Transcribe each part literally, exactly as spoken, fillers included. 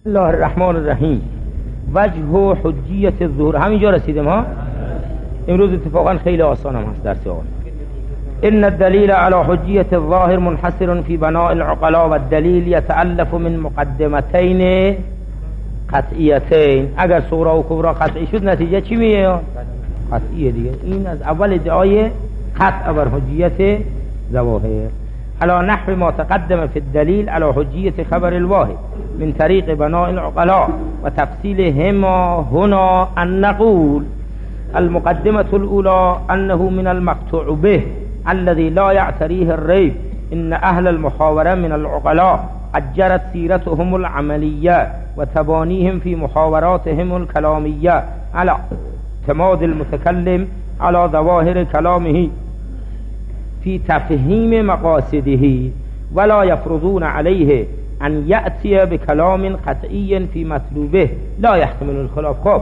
الله الرحمن الرحیم. وجه و حجیت الظهور. همینجا رسیدیم ها. امروز اتفاقا خیلی آسان هم هست درس آن. ان الدلیل على حجیت الظاهر منحصر في بناء العقلاء والدلیل يتألف من مقدمتين قطعیتین. اگر صغرا و کبرا قطعی شد نتیجه چی میاد؟ قطعیه دیگه. این از اول ادعای قطع بر حجیت ظواهر. على نحو ما تقدم في الدليل على حجية خبر الواحد من طريق بناء العقلاء وتفصيلهما هنا أن نقول المقدمة الأولى أنه من المقطوع به الذي لا يعتريه الريب إن أهل المحاورة من العقلاء قد جرت سيرتهم العملية وتبانيهم في محاوراتهم الكلامية على اعتماد المتكلم على ظواهر كلامه في تفهيم مقاصده ولا يفرضون عليه أن يأتي بكلام قطعي في مطلوبه لا يحتمل الخلاف. خب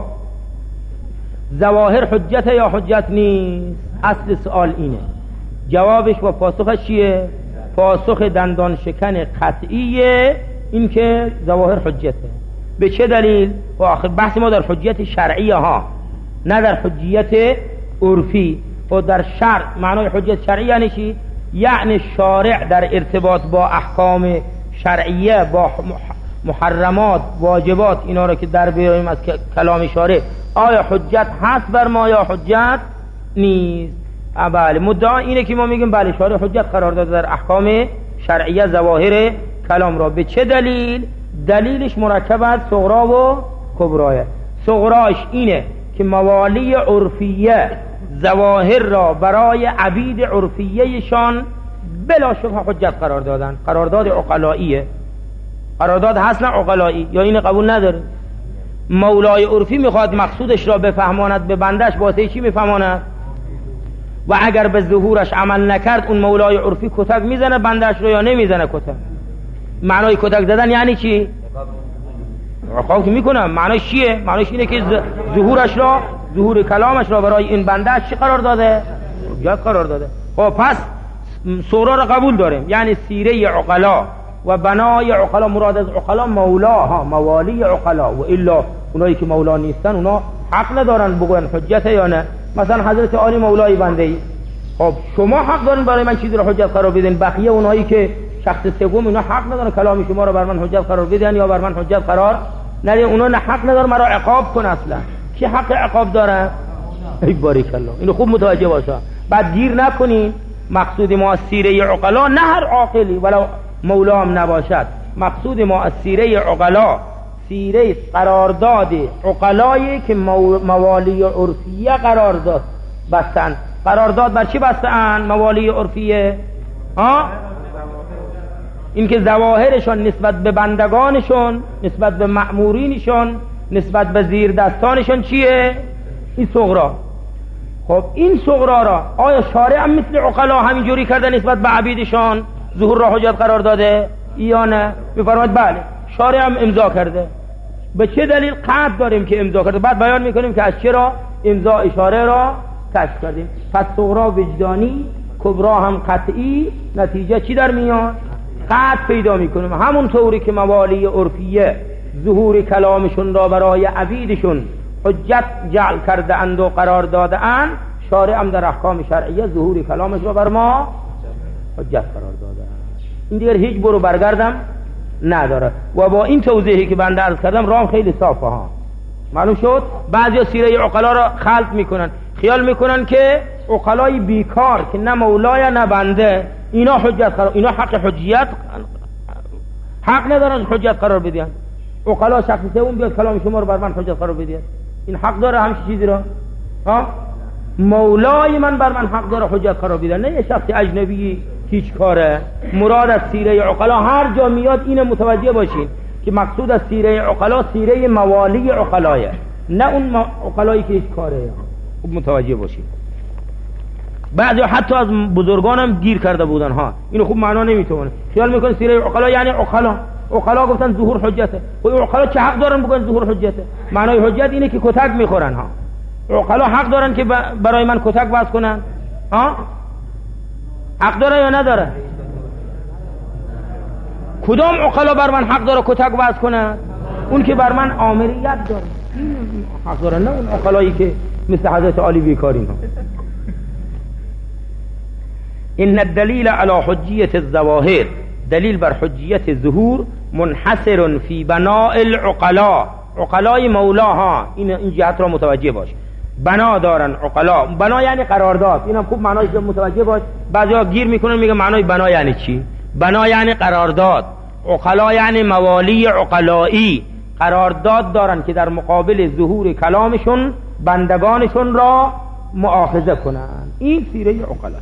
ظواهر حجت یا حجت نیست؟ اصل سوال اینه. جوابش و پاسخش چیه؟ پاسخ دندان شکن قطعیه، این که ظواهر حجته. به چه دلیل؟ و آخر بحث ما در حجیت شرعیه ها، نه در حجیت عرفی. و در شرع معنای حجت شرعی یعنی چی؟ یعنی شارع در ارتباط با احکام شرعیه، با محرمات، واجبات، اینا رو که در بیاریم از کلام شارع، آیا حجت هست بر ما یا حجت نیست؟ بله، مدعا اینه که ما میگیم بله شارع حجت قرار داده در احکام شرعیه ظواهر کلام را. به چه دلیل؟ دلیلش مرکب از صغرا و کبرایه. صغراش اینه که موالی عرفیه ظواهر را برای عبید عرفیهشان بلا شبه حجت قرار دادن. قرارداد عقلائیه. قرارداد هست نه عقلائی؟ یا این قبول نداره؟ مولای عرفی میخواد مقصودش را بفهماند به بندش، واسه چی میفهماند؟ و اگر به ظهورش عمل نکرد اون مولای عرفی کتک میزنه بندش رو یا نمیزنه کتک؟ معنای کتک زدن یعنی چی؟ عقاب که میکنم. معنیش چیه؟ معنیش اینه که ظهورش را، ظهور کلامش را برای این بندش چی قرار داده؟ حجت قرار داده. خب پس صغرا را قبول داریم، یعنی سیره عقلا و بنای عقلا. مراد از عقلا مولا ها، موالی عقلا. و الا اونایی که مولا نیستن اونا حق ندارن بگن حجت یا نه. مثلا حضرت عالی مولای بنده ای، خب شما حق دارین برای من چیزی رو حجت قرار بدین. بقیه اونایی که شخص سوم اینا حق ندارن کلام شما رو بر من حجت قرار بدین یا بر من حجت قرار ندین. اونا نه حق ندارن مرا عقاب کن. اصلا کی حق عقاب داره؟ ای باریک الله، اینو خوب متوجه باشه. بعد گیر نکنین. مقصود ما از سیره عقلا نه هر عاقلی ولو مولا هم نباشد. مقصود ما از سیره عقلا سیره قرارداد عقلایی که موالی عرفیه قرار داد بستن. قرارداد بر چی بستن موالی عرفیه؟ ها؟ این که ظواهرشون نسبت به بندگانشون، نسبت به مأمورینشون، نسبت به زیر دستانشون چیه؟ این صغرا. خب این صغرا را آیا شارع هم مثل عقلا همینجوری کرده نسبت به عبیدشان ظهور را حجت قرار داده یا نه؟ میفرماید بله شارع هم امضا کرده. به چه دلیل؟ قطع داریم که امضا کرده. بعد بیان میکنیم که از چرا امضا اشاره را کشف کردیم. پس صغرا وجدانی، کبرا هم قطعی. نتیجه چی در میاد؟ قطع پیدا میکنیم. همون طوری که موالی عرفیه ظهور کلامشون را برای عبیدشون حجت جعل کرده اند و قرار داده اند، شارع هم در احکام شرعیه ظهور کلامش را بر ما حجت قرار داده اند. این دیگر هیچ برو برگردم نداره. و با این توضیحی که بنده عرض کردم رام خیلی صافه ها معلوم شد. بعضی سیره عقلا را خلط میکنن، خیال میکنن که عقلای بیکار که نه مولای نه بنده اینا حجت قرار، اینا حق حجیت حق ندارن حجت قرار بدین. عقلا شخصی اون بیاد کلام شما رو بر من حجت قرار بدین، این حق داره همش چیزی را؟ ها؟ مولای من بر من حق داره حجت قرار بدین، نه یه شخص اجنبی هیچ کاره. مراد از سیره عقلا هر جا میاد این متوجه باشین که مقصود از سیره عقلا سیره موالی عقلایه، نه اون عقلایی که هیچ کاره. خوب متوجه باشین. بعضی حتی از بزرگان هم گیر کرده بودن ها، اینو خوب معنا نمیتونه. خیال میکنه سیره عقلا یعنی عقلا. عقلا گفتن ظهور حجته. خب عقلا چه حق دارن بگن ظهور حجته؟ معنای حجت اینه که کتک میخورن ها. عقلا حق دارن که برای من کتک باز کنن؟ ها؟ حق داره یا نداره؟ کدام عقلا بر من حق داره کتک باز کنن؟ اون که بر من آمریت داره حق داره، نه اون عقلایی که مثل حضرت علی بیکارین ها. این الدلیل علی حجیت الظواهر، دلیل بر حجیت ظهور منحصر فی بناء العقلاء، عقلای مولا ها، این این جهت را متوجه باش. بنا دارن عقلا، بنا یعنی قرارداد، اینم خوب معناش متوجه باش. بعضیا گیر میکنن میگه معنای بنا یعنی چی؟ بنا یعنی قرارداد، عقلا یعنی موالی عقلایی، قرارداد دارن که در مقابل ظهور کلامشون بندگانشون را مؤاخذه کنن. این سیره عقلا.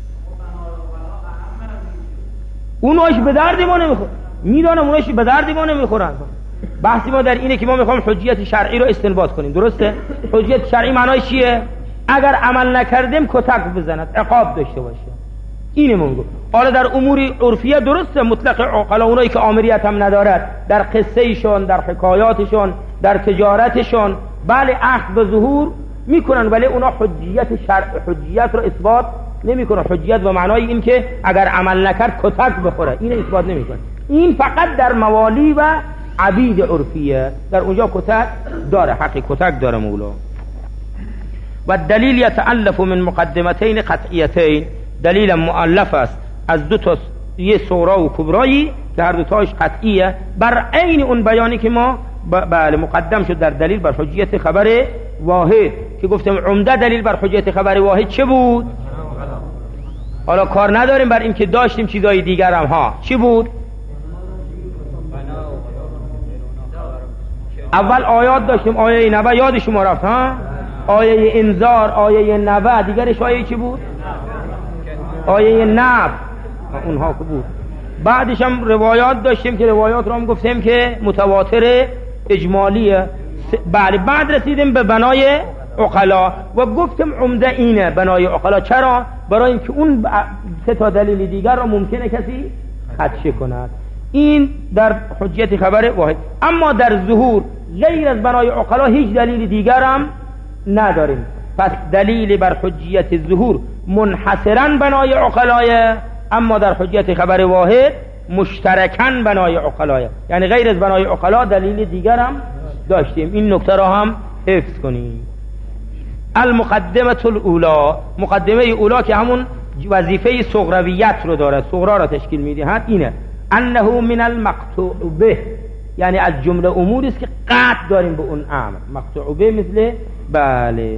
اوناش به درد ما نمیخورن، میدانم اوناش به درد ما نمیخورن. بحثی ما در اینه که ما میخوام حجیت شرعی رو استنباط کنیم، درسته؟ حجیت شرعی معنای چیه؟ اگر عمل نکردیم کتک بزند، عقاب داشته باشه. اینه من گفت. حالا در امور عرفیه درسته مطلق عقلا، اونایی که آمریت هم ندارد، در قصه ایشون، در حکایاتشون، در تجارتشون بله عهد به ظهور میکنن، ولی اونا حجیت شرع حجیت رو اثبات نمیکنن. حجیت به معنای این که اگر عمل نکرد کتک بخوره، این اثبات نمیکنن. این فقط در موالی و عبید عرفیه، در اونجا کتک داره، حقی کتک داره مولا. و دلیل یتألف من مقدمتین قطعیتین، دلیل مؤلف است از دو تا یه صغرا و کبرایی که هر دو تاش قطعیه، بر عین اون بیانی که ما بله مقدم شد در دلیل بر حجیت خبر واحد، که گفتم عمده دلیل بر حجیت خبر واحد چه بود؟ حالا کار نداریم بر این که داشتیم چیزای دیگر هم ها. چی بود؟ اول آیات داشتیم، آیه نبع یاد شما رفت ها؟ آیه انذار، آیه نبع، دیگرش آیه چی بود؟ آیه نبع، اونها که بود. بعدش هم روایات داشتیم که روایات رو هم گفتیم که متواتر اجمالیه. بله بعد رسیدیم به بنای عقلا و گفتم عمده اینه بنای عقلا. چرا؟ برای اینکه اون سه تا دلیل دیگر رو ممکنه کسی خدشه کند. این در حجیت خبر واحد. اما در ظهور غیر از بنای عقلا هیچ دلیل دیگر هم نداریم. پس دلیل بر حجیت ظهور منحصرا بنای عقلایه، اما در حجیت خبر واحد مشترکاً بنای عقلایه، یعنی غیر از بنای عقلا دلیل دیگر هم داشتیم. این نکته را هم حفظ کنیم. المقدمه الاولا، مقدمه اولا که همون وظیفه صغرویت رو داره، صغرا را تشکیل میدهد، اینه انه من المقطوع به، یعنی از جمله اموری است که قطع داریم به اون امر. مقطوع به مثل بله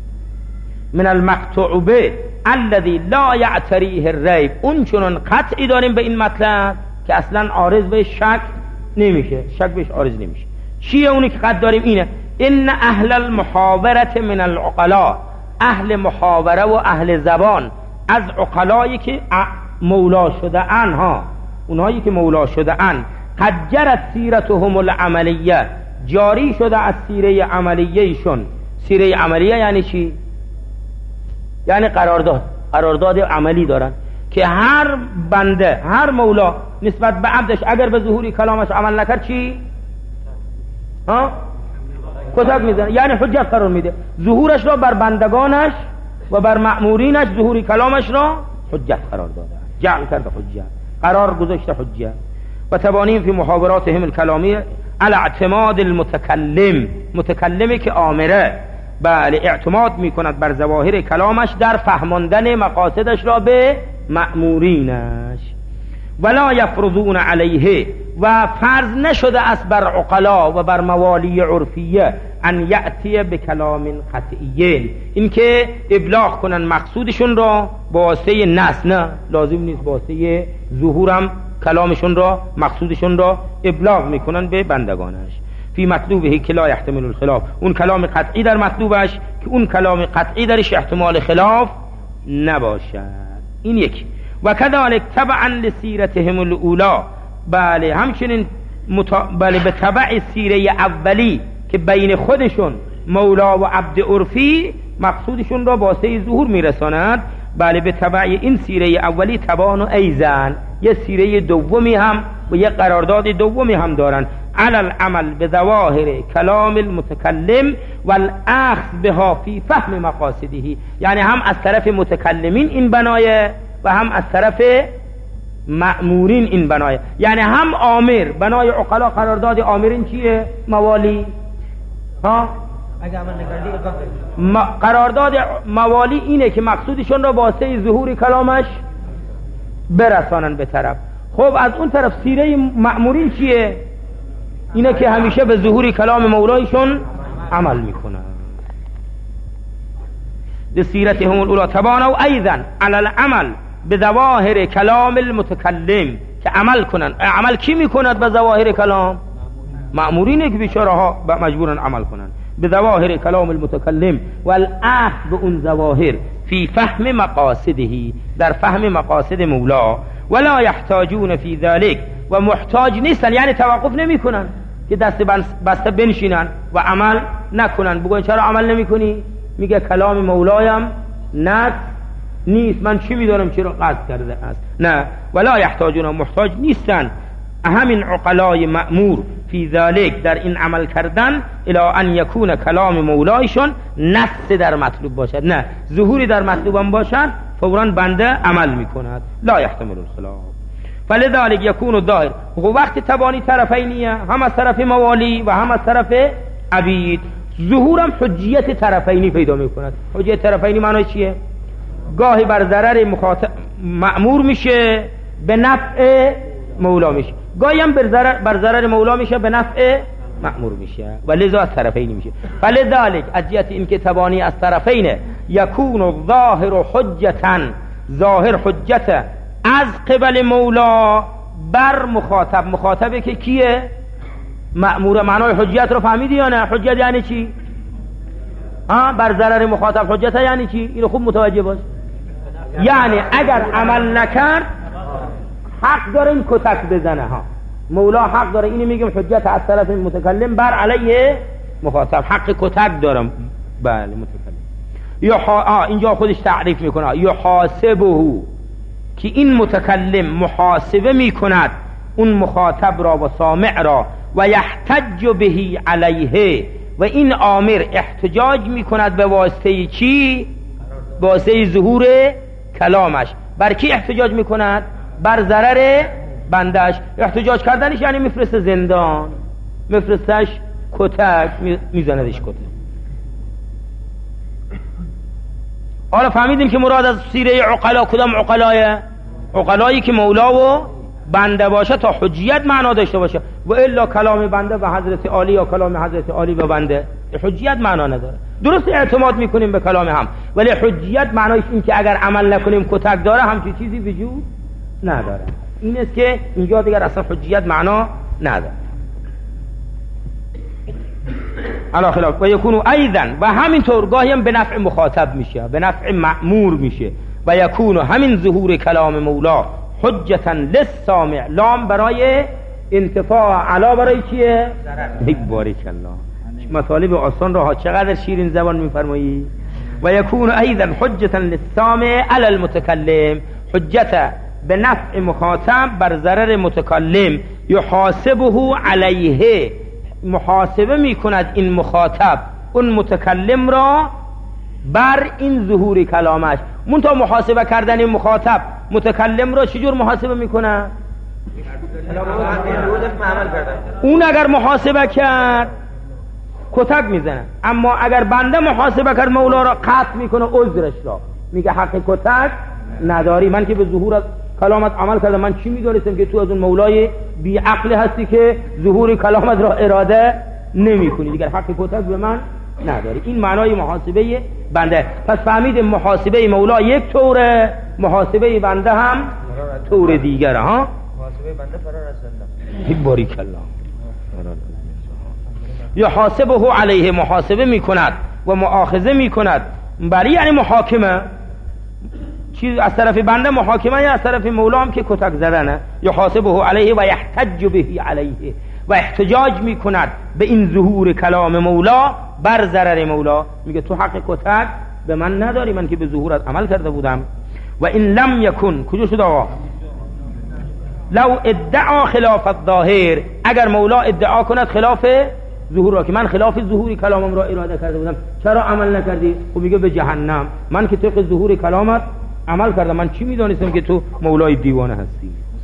من المقطوع به الذي لا يعتريه الريب، اون چنان قطعی داریم به این مطلب که اصلا عارض به شک نمیشه، شک بهش عارض نمیشه. چیه اونی که قطع داریم؟ اینه ان اهل المحاوره من العقلاء، اهل محاوره و اهل زبان از عقلایی که مولا شده انها، اونهایی که مولا شده ان، قد جرت سیرتهم العملیه، جاری شده از سیره عملیهشون. سیره عملیه یعنی چی؟ یعنی قرارداد، قرارداد عملی دارن که هر بنده، هر مولا نسبت به عبدش اگر به ظهوری کلامش عمل نکرد چی؟ ها؟ کتک میزنه، یعنی حجت قرار میده. ظهورش را بر بندگانش و بر مأمورینش ظهوری کلامش را حجت قرار داده، جعل کرده حجت، قرار گذاشته حجت. و تبانیم فی محاوراتهم الکلامیه علی اعتماد المتکلم، متکلمی که آمره بله اعتماد میکند بر ظواهر کلامش در فهماندن مقاصدش را به مأمورینش. ولا یفرضون علیه، و فرض نشده است بر عقلا و بر موالی عرفیه ان یأتی به کلام قطعی، این که ابلاغ کنن مقصودشون را با واسطه نص، نه لازم نیست، با واسطه ظهورم کلامشون را مقصودشون را ابلاغ میکنن به بندگانش. فی مطلوبه که لا یحتمل الخلاف، اون کلام قطعی در مطلوبش که اون کلام قطعی درش احتمال خلاف نباشد. این یکی. و کذالک تبعا لسیرتهم الاولا، بله همچنین متا... بله به تبع سیره اولی که بین خودشون مولا و عبد عرفی مقصودشون را با سه ظهور میرساند، بله به تبع این سیره اولی تبان و ایزن، یه سیره دومی هم و یه قرارداد دومی هم دارن، علی العمل به ظواهر کلام المتکلم والاخذ بها فی فهم مقاصده، یعنی هم از طرف متکلمین این بنایه و هم از طرف مأمورین این بنای، یعنی هم آمر بنای عقلا قرارداد آمرین چیه؟ موالی ها اگه عمل نکردی ما قرارداد موالی اینه که مقصودشون را واسه ظهور کلامش برسانن به طرف. خب از اون طرف سیره مأمورین چیه؟ اینه که همیشه به ظهور کلام مولایشون عمل میکنن. سیرتهم الاولی تبانوا ایضا علی العمل به ظواهر کلام المتکلم، که عمل کنن. عمل کی میکند به ظواهر کلام؟ مأمورینه که بیچاره ها مجبورن عمل کنن به ظواهر کلام المتکلم و الاخذ به اون ظواهر فی فهم مقاصده، در فهم مقاصد مولا. ولا یحتاجون فی ذلك، و محتاج نیستن، یعنی توقف نمی کنن که دست بسته بنشینن و عمل نکنن. بگوین چرا عمل نمی کنی؟ میگه کلام مولایم نص نیست، من چی میدونم چرا قصد کرده است. نه، ولا یحتاجون، محتاج نیستن همین عقلای مأمور فی ذلک، در این عمل کردن، الی ان یکون کلام مولایشون نص در مطلوب باشد. نه، ظهوری در مطلوبم باشد فوراً بنده عمل میکند. لا یحتمل الخلاف. فلذلك یکون الظاهر. وقتی تبانی طرفینیه، هم از طرف موالی و هم از طرف عبید، ظهورم حجیت طرفینی پیدا میکند. حجیت طرفینی معنی چیه؟ گاهی بر ضرر مخاطب مأمور میشه به نفع مولا میشه، گاهی هم بر ضرر بر ضرر مولا میشه به نفع مأمور میشه، و لذا از طرفین میشه. فلذلك از جهت این که تبانی از طرفین، یکون الظاهر حجتا، ظاهر حجت از قبل مولا بر مخاطب. مخاطبه که کیه؟ مأمور. معنای حجیت رو فهمیدی یا نه؟ حجیت یعنی چی؟ ها، بر ضرر مخاطب حجت یعنی چی؟ اینو خوب متوجه باش. یعنی اگر عمل نکرد حق داره این کتک بزنه. ها، مولا حق داره، اینو میگم حجت از طرف متکلم بر علیه مخاطب، حق کتک دارم. بله، متکلم یا ها اینجا خودش تعریف میکنه، یحاسبه، که این متکلم محاسبه میکند اون مخاطب را و سامع را، و یحتج به علیه، و این آمر احتجاج میکند به واسطه چی؟ به واسطه ظهور کلامش. بر کی احتجاج میکند؟ بر ضرر بندش. احتجاج کردنش یعنی میفرسته زندان، میفرستش کتک، میزندش کتک. حالا فهمیدیم که مراد از سیره عقلا کدام عقلایه؟ عقلایی که مولا و بنده باشه تا حجیت معنا داشته باشه، و الا کلام بنده به حضرت عالی یا کلام حضرت عالی به بنده حجیت معنا نداره. درست اعتماد میکنیم به کلام هم، ولی حجیت معنایش این که اگر عمل نکنیم کتک داره، همچین چیزی وجود نداره. این است که اینجا دیگر اصلا حجیت معنا نداره. علا خلاف و یکونو ایضا، و همینطور گاهی هم به نفع مخاطب میشه، به نفع مأمور میشه. و یکونو همین ظهور کلام مولا حجتا للسامع، لام برای انتفاع، علا برای چیه؟ ای بارک الله، مطالب آسان را چقدر شیرین زبان میفرمایی. و یکون ایضا حجتا للسامع علی المتکلم، حجت به نفع مخاطب بر ضرر متکلم. یحاسبه علیه، محاسبه میکند این مخاطب اون متکلم را بر این ظهور کلامش. منتها محاسبه کردن این مخاطب متکلم را چجور محاسبه میکنه؟ اون اگر محاسبه کرد کتک میزنه، اما اگر بنده محاسبه کرد مولا را قطع میکنه، عذرش را میگه حق کتک نداری، من که به ظهور کلامت عمل کردم، من چی میدونستم که تو از اون مولای بی عقل هستی که ظهور کلامت را اراده نمی کنی، دیگر حق کتک به من نداری. این معنای محاسبه بنده. پس فهمیدیم محاسبه مولا یک طوره، محاسبه بنده هم طور دیگره. ها، محاسبه بنده فرار از زندان. باریک الله. یحاسبه علیه، محاسبه میکند و مؤاخذه میکند برای، یعنی محاکمه. چیز از طرف بنده محاکمه، یا از طرف مولا هم که کتک زدنه. یحاسبه علیه و یحتج به علیه، و احتجاج میکند به این ظهور کلام مولا بر ضرر مولا. میگه تو حق کتک به من نداری، من که به ظهورت عمل کرده بودم. و این لم یکن، کجا شد آقا؟ لو ادعا خلاف الظاهر، اگر مولا ادعا کند خلاف ظهور را، که من خلاف ظهور کلامم را اراده کرده بودم، چرا عمل نکردی؟ خب میگه به جهنم، من که طبق ظهور کلامت عمل کردم، من چی میدونستم که تو مولای دیوانه هستی.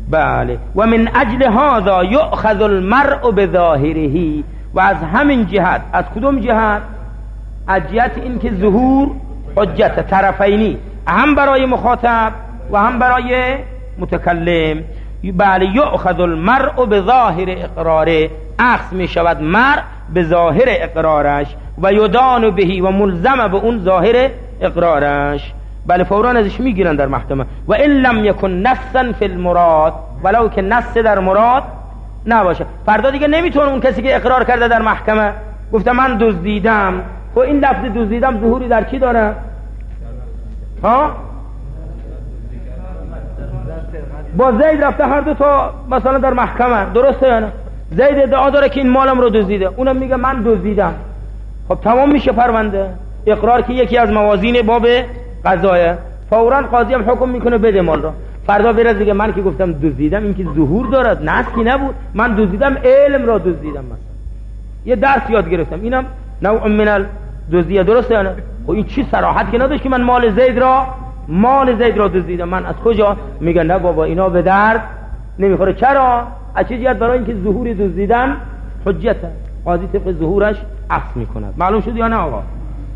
بله. و من اجل هذا یؤخذ المرء بظاهره، و از همین جهت، از کدوم جهت؟ از جهت این که ظهور حجت طرفینی، هم برای مخاطب و هم برای متکلم. بله یؤخذ المرء بظاهر اقراره، اخذ می شود مرء به ظاهر اقرارش، و یدان بهی، و ملزم به اون ظاهر اقرارش. بله فوراً ازش میگیرن در محکمه. و ان لم یکن نصا فی المراد، ولو که نص در مراد نباشه. فردا دیگه نمیتونه اون کسی که اقرار کرده در محکمه گفته من دزدیدم، خب این لفظ دزدیدم ظهوری در چی داره؟ ها؟ با زید رفته هر دو تا مثلا در محکمه، درسته یا نه؟ زید ادعا داره که این مالم رو دزدیده، اونم میگه من دزدیدم. خب تمام میشه پرونده. اقرار که یکی از موازین باب قضایه، فوراً قاضی هم حکم میکنه بده مال رو. فردا برز دیگه من که گفتم دزدیدم، این که ظهور دارد، نسکی نبود، من دزدیدم علم را دزدیدم، مثلا یه درس یاد گرفتم، اینم نوع من الدزدیه، درسته یا نه؟ خب این چی صراحت که نداشت که من مال زید را مال زید را دزدیدم، من از کجا؟ میگن نه بابا اینا به درد نمیخوره. چرا؟ از چه جهت؟ برای اینکه ظهور دزدیدن حجته، قاضی طبق ظهورش اخذ میکند. معلوم شد یا نه آقا؟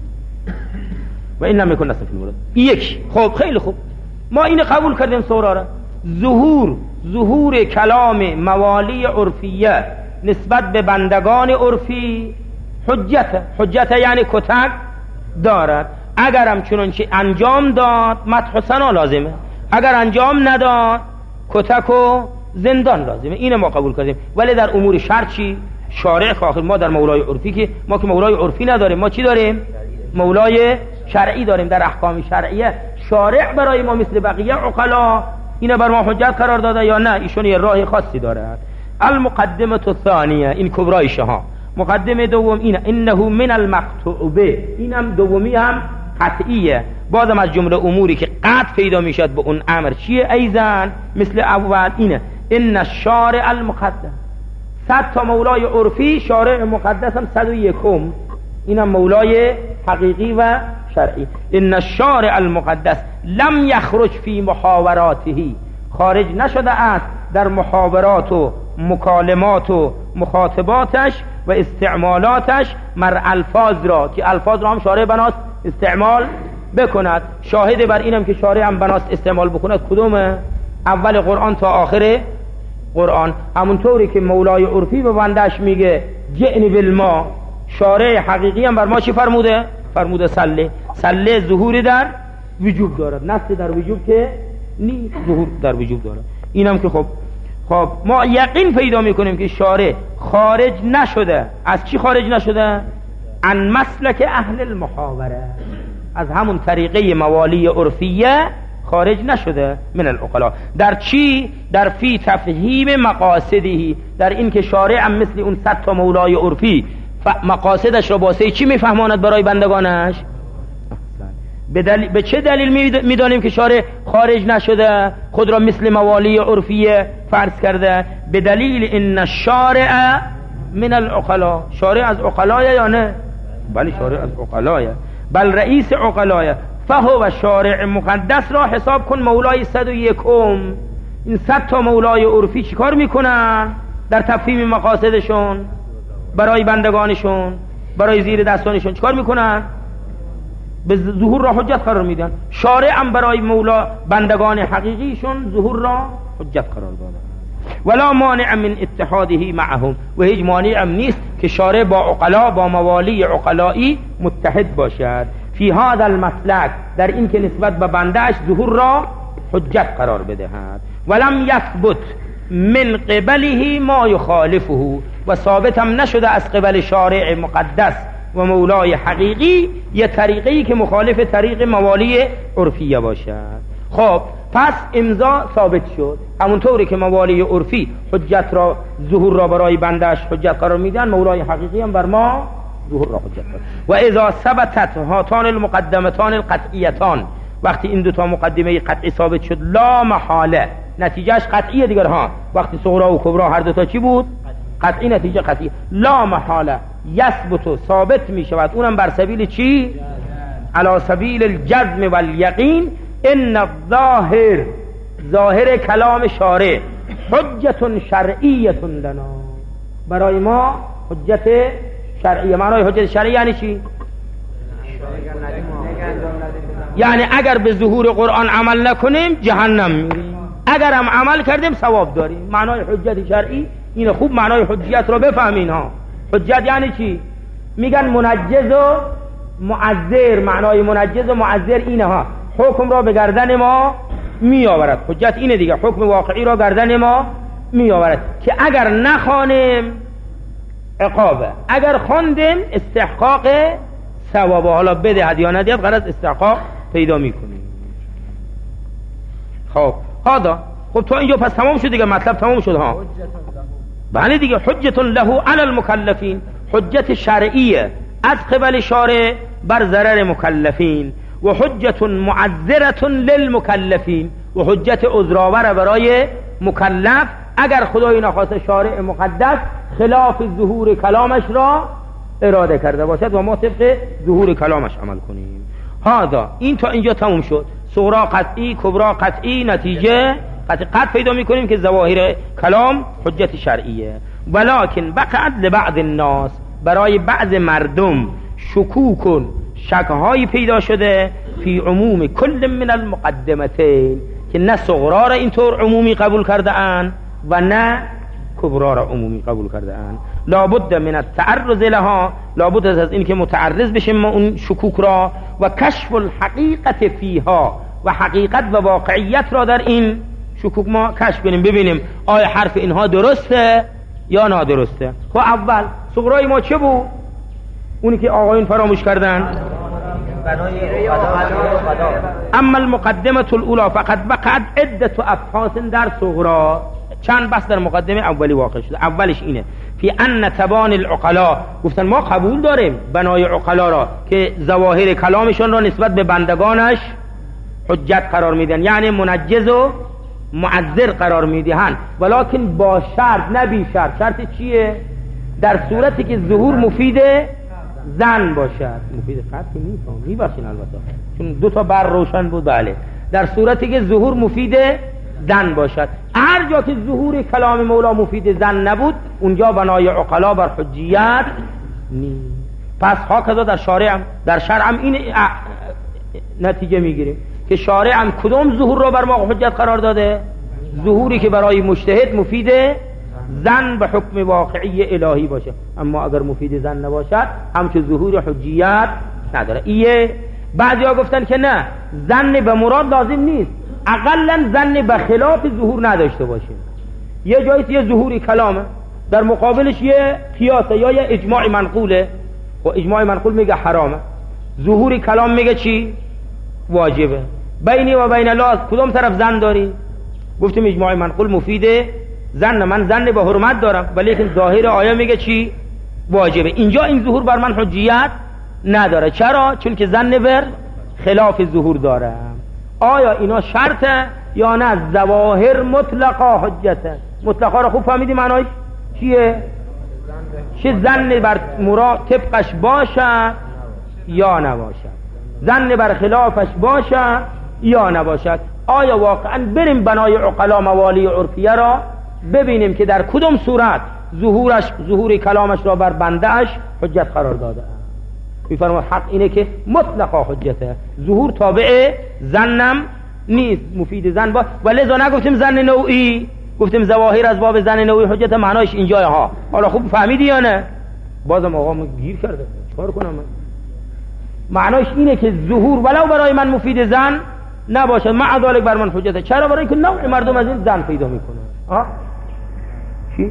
و این لم یکن نص فی المراد. یک. خب خیلی خوب، ما اینو قبول کردیم سوراره. ظهور ظهور کلام موالی عرفیه نسبت به بندگان عرفی حجته. حجته یعنی کتک دارد. اگرم چنانچه انجام داد مدح و ثنا لازمه، اگر انجام نداد کتک و زندان لازمه. اینو ما قبول کردیم. ولی در امور شرعی شارع خواهد، ما در مولای عرفی که ما که مولای عرفی نداریم، ما چی داریم؟ مولای شرعی داریم. در احکام شرعیه شارع برای ما مثل بقیه عقلا اینو بر ما حجت قرار داده یا نه؟ ایشون یه راه خاصی داره. المقدمه الثانیه، این کبرایشه ها. مقدمه دوم اینه، انه من المقطوع به، اینم دومی هم قطعیه. بازم از جمله اموری که قطع پیدا میشد به اون امر چیه؟ ایزن مثل اول اینه، ان الشارع المقدس. صد تا مولای عرفی، شارع مقدس هم صد و یکم، اینم مولای حقیقی و شرعی. ان الشارع المقدس لم یخرج فی محاوراته، خارج نشده است در محاورات و مکالمات و مخاطباتش و استعمالاتش مر الفاظ را، که الفاظ را هم شارع بناست استعمال بکند. شاهد بر اینم که شارع هم بناست استعمال بکند کدومه؟ اول قرآن تا آخر قرآن. همونطوری که مولای عرفی به بندش میگه جئنی بالما، شارع حقیقی هم بر ما چی فرموده؟ فرموده سله. سله ظهور در وجوب دارد، نص در وجوب که نی، ظهور در وجوب دارد. اینم که خب خب ما یقین پیدا میکنیم که شارع خارج نشده. از چی خارج نشده؟ عن مسلک اهل المحاوره، از همون طریقه موالی عرفیه خارج نشده. من العقلا در چی؟ در فی تفهیم مقاصدهی، در این که شارع هم مثل اون صد تا مولای عرفی مقاصدش را واسه چی میفهماند برای بندگانش؟ به, دلیل... به چه دلیل میدانیم که شارع خارج نشده، خود را مثل موالی عرفیه فرض کرده؟ به دلیل ان الشارع من العقلا، شارع از عقلایه یا نه؟ بله شارع از عقلایه، بل رئیس عقلایه. فهو شارع مقدس را حساب کن مولای صد و یکم. این صد تا مولای عرفی چیکار میکنن در تفهیم مقاصدشون برای بندگانشون، برای زیر دستانشون؟ چیکار میکنن؟ به ظهور را حجت قرار میدن. شارع هم برای مولا بندگان حقیقیشون ظهور را حجت قرار داده. ولا مانع من اتحاده معهم، و هیچ مانع هم نیست که شارع با عقلا، با موالی عقلایی متحد باشد. فی هذا المسلک، در این که نسبت به بندهش ظهور را حجت قرار بدهد. ولم یثبت من قبله ما یخالفه، و ثابت هم نشده از قبل شارع مقدس و مولای حقیقی یه طریقی که مخالف طریق موالی عرفیه باشد. خب پس امضا ثابت شد. همونطوری که موالی عرفی حجت را، ظهور را برای بندش حجت قرار میدن، مولای حقیقی هم بر ما ظهور را حجت قرار. و اذا ثبتت هاتان المقدمتان القطعیتان، وقتی این دو تا مقدمه قطعی ثابت شد، لا محاله، نتیجهش قطعیه دیگر ها. وقتی صغرا و کبرا هر دو تا چی بود؟ قطعی، نتیجه قطعی. لا محاله یثبت، ثابت می شود، اونم بر سبیل چی؟ علی سبیل الجزم والیقین. ان الظاهر، ظاهر کلام شارع حجت شرعیه لنا، برای ما حجت شرعیه. معنای حجت شرعیه یعنی چی؟ یعنی اگر به ظهور قرآن عمل نکنیم جهنم میریم، اگر هم عمل کردیم ثواب داریم. معنای حجت شرعی اینه. خوب معنای حجت رو بفهمین ها. حجت یعنی چی؟ میگن منجز و معذر. معنای منجز و معذر اینه ها، حکم را به گردن ما می آورد. حجت اینه دیگه، حکم واقعی را گردن ما می آورد که اگر نخوانیم عقابه، اگر خواندیم استحقاق ثواب. حالا بدهد یا ندهد غرض استحقاق پیدا میکنیم. خب هذا، خب تو اینجا پس تمام شد دیگه، مطلب تمام شد ها. بله دیگه، حجت له علی المکلفین، حجت شرعیه از قبل شارع بر ضرر مکلفین، و حجت معذره للمکلفین، و حجت عذرآور برای مکلف اگر خدای نخواسته شارع مقدس خلاف ظهور کلامش را اراده کرده باشد و ما طبق ظهور کلامش عمل کنیم. هذا، این تا اینجا تموم شد. صغرا قطعی، کبرا قطعی، نتیجه قطع قطع پیدا میکنیم که ظواهر کلام حجت شرعیه. ولکن بقعد لبعض الناس، برای بعض مردم شکوکن، شکهایی پیدا شده فی عموم کل من المقدمتین، که نه صغرا را اینطور عمومی قبول کرده اند و نه کبرا را عمومی قبول کرده اند. لابد من التعرض لها، لابد از این که متعرض بشیم ما اون شکوک را، و کشف الحقیقت فیها، و حقیقت و واقعیت را در این شکوک ما کشف کنیم، ببینیم آیا حرف اینها درسته یا نادرسته. خب اول صغرای ما چه بود؟ اونی که آقایون فراموش کردن. اما المقدمه الاولى فقط وقعت عده ابحاث در صغرا، چند بحث در مقدمه اولی واقع شده. اولش اینه فی ان تبان العقلا، گفتن ما قبول داریم بنای عقلا را که ظواهر کلامشون را نسبت به بندگانش حجت قرار میدن، یعنی منجز و معذر قرار میدهن، ولکن با شرط نه بی شرط. شرط چیه؟ در صورتی که ظهور مفید زن باشد. مفید قطعی نیست، میبخشین البته چون دو تا بر روشن بود. بله، در صورتی که ظهور مفید زن باشد. هر جا که ظهور کلام مولا مفید زن نبود اونجا بنای عقلا بر حجیت نیست. پس هاکذا در شارع هم در شرع هم این نتیجه میگیریم که شارع هم کدوم ظهور را بر ما حجت قرار داده؟ ظهوری که برای مجتهد مفید زن به حکم واقعی الهی باشه، اما اگر مفید زن نباشد همچون ظهور حجیت نداره. ایه بعضی ها گفتن که نه، زن به مراد لازم نیست، اقلا زن به خلاف ظهور نداشته باشه. یه جاییست یه ظهوری کلامه، در مقابلش یه قیاسه یا یه اجماع منقوله، و اجماع منقول میگه حرامه، ظهوری کلام میگه چی؟ واجبه. بینی و بین الله کدوم طرف زن داری؟ گفتیم اجماع منقول مفیده زن، من زن به حرمت دارم، ولی لیکن ظاهر آیه میگه چی؟ واجبه. اینجا این ظهور بر من حجیت نداره. چرا؟ چون که زن بر خلاف ظهور داره. آیا اینا شرطه یا نه؟ ظواهر مطلقا حجته. مطلقا رو خوب فهمیدی معناش چیه؟ چه زن بر مراد طبقش باشه یا نباشد، زن بر خلافش باشه یا نباشد. آیا واقعا بریم بنای عقلا موالی عرفیه را ببینیم که در کدوم صورت ظهورش ظهور کلامش را بر بندهش حجت قرار داده. میفرماید حق اینه که مطلقا حجته، ظهور تابع زنم نیست، مفید زن با. ولذا نگفتیم زن نوعی، گفتیم ظواهر از باب زن نوعی حجت. معناش اینجای ها. حالا خوب فهمیدی یا نه؟ بازم آقا من گیر کرده، چیکار کنم من؟ معناش اینه که ظهور ولو برای من مفید زن نباشد، مع ذلک بر من حجته. چرا؟ برای که نوع مردم از این زن پیدا میکنه. ها چی؟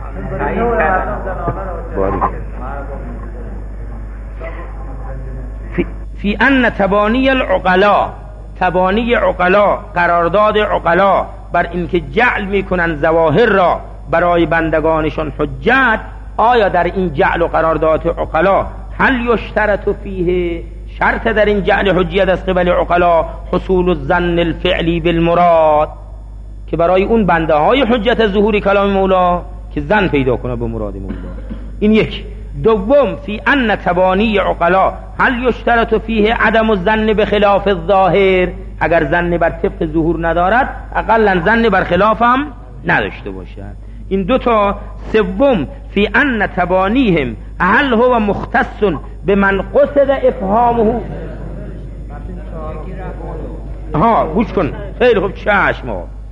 فی, فی ان تبانی العقلا، تبانی عقلا، قرارداد عقلا بر اینکه جعل میکنن ظواهر را برای بندگانشان حجت. آیا در این جعل و قرارداد عقلا هل یشترط فیه، شرط در این جعل حجیت از قبل عقلا حصول الظن الفعلی بالمراد، که برای اون بنده های حجت ظهور کلام مولا که زن پیدا کنه به مراد مولا. این یک. دوم فی ان تبانی عقلا هل یشترط فیه عدم الظن بخلاف الظاهر، اگر زن بر طبق ظهور ندارد اقلا زن بر خلاف هم نداشته باشد. این دوتا. سوم فی ان تبانیهم هل هو مختص به من قصد افهامه. ها گوش کن خیلی خوب چشم.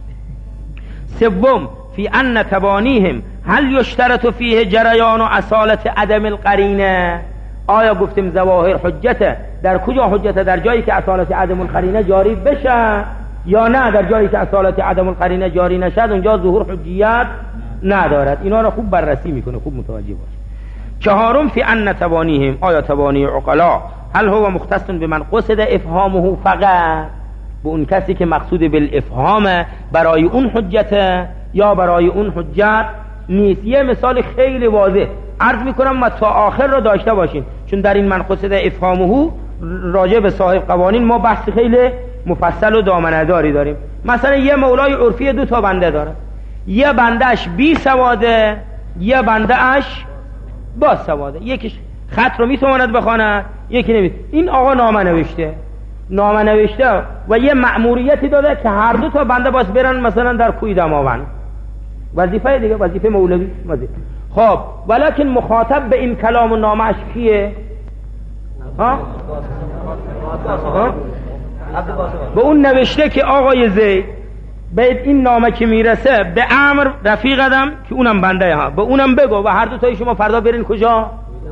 سوم فی ان تبانیهم هل یشترط فیه جریان و اصالت عدم القرینه. آیا گفتیم ظواهر حجته، در کجا حجته؟ در جایی که اصالت عدم القرینه جاری بشه، یا نه در جایی که اصالت عدم القرینه جاری نشد اونجا ظهور حجیت ندارد. اینا رو خوب بررسی میکنه، خوب متوجه باش. چهارم فی ان تبانیهم، آیا تبانی عقلا هل هو مختص به من قصد افهامه فقط، به اون کسی که مقصود بالافهام برای اون حجته یا برای اون حجت نیست. یه مثال خیلی واضح عرض میکنم و تا آخر رو داشته باشین، چون در این من قصد افهامه راجع به صاحب قوانین ما بحث خیلی مفصل و دامنه‌داری داریم. مثلا یه مولای عرفی دو تا بنده داره، یه بندهش بی سواده، یه بندهش با سواده. یکیش خط رو میتواند بخواند، یکی نمیتونه. این آقا نامه نوشته نامه نوشته و یه مأموریتی داده که هر دو تا بنده باز برن مثلا در کوی دماوند، وظیفه دیگه، وظیفه مولوی وظیفه. خب ولکن مخاطب به این کلام و نامش کیه؟ ها؟ ها؟ به اون نوشته که آقای زید به این نامه که میرسه به امر رفیقم که اونم بنده ها به اونم بگو و هر دو تای شما فردا برین کجا.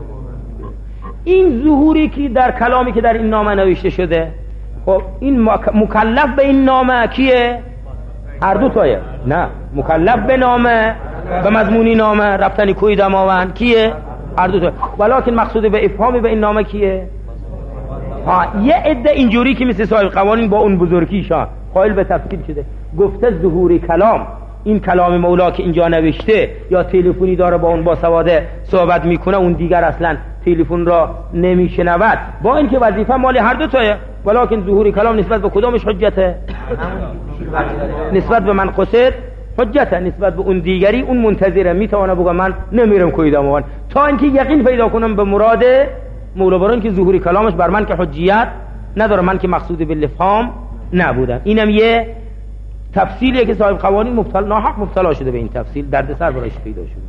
این ظهوری که در کلامی که در این نامه نوشته شده، خب این مکلف به این نامه کیه؟ هر دو تایه. نه، مکلف به نامه به مضمونی نامه رفتنی کوی دماوند کیه؟ هر دو تایه. ولکن مقصود به افهامی به این نامه کیه؟ ها یه عده اینجوری که مثل صاحب قوانین با اون بزرگیشان قائل به تفصیل شده، گفته ظهور کلام، این کلام مولا که اینجا نوشته یا تلفنی داره با اون با سواده صحبت میکنه، اون دیگر اصلا تلفن را نمیشنود، با اینکه وظیفه مال هر دو تایه، ولکن ظهور کلام نسبت به کدامش حجته؟ نسبت به من قصد حجته، نسبت به اون دیگری اون منتظره، میتونه بگه من نمیرم کوی دماوند تا اینکه یقین پیدا کنم به مراد مولا، برای اینکه ظهور کلامش بر من که حجیت نداره، من که مقصود بالافهام نبودم. اینم یه تفصیلیه که صاحب قوانین مبتلا ناحق مبتلا شده به این تفصیل، دردسر برایش پیدا شده.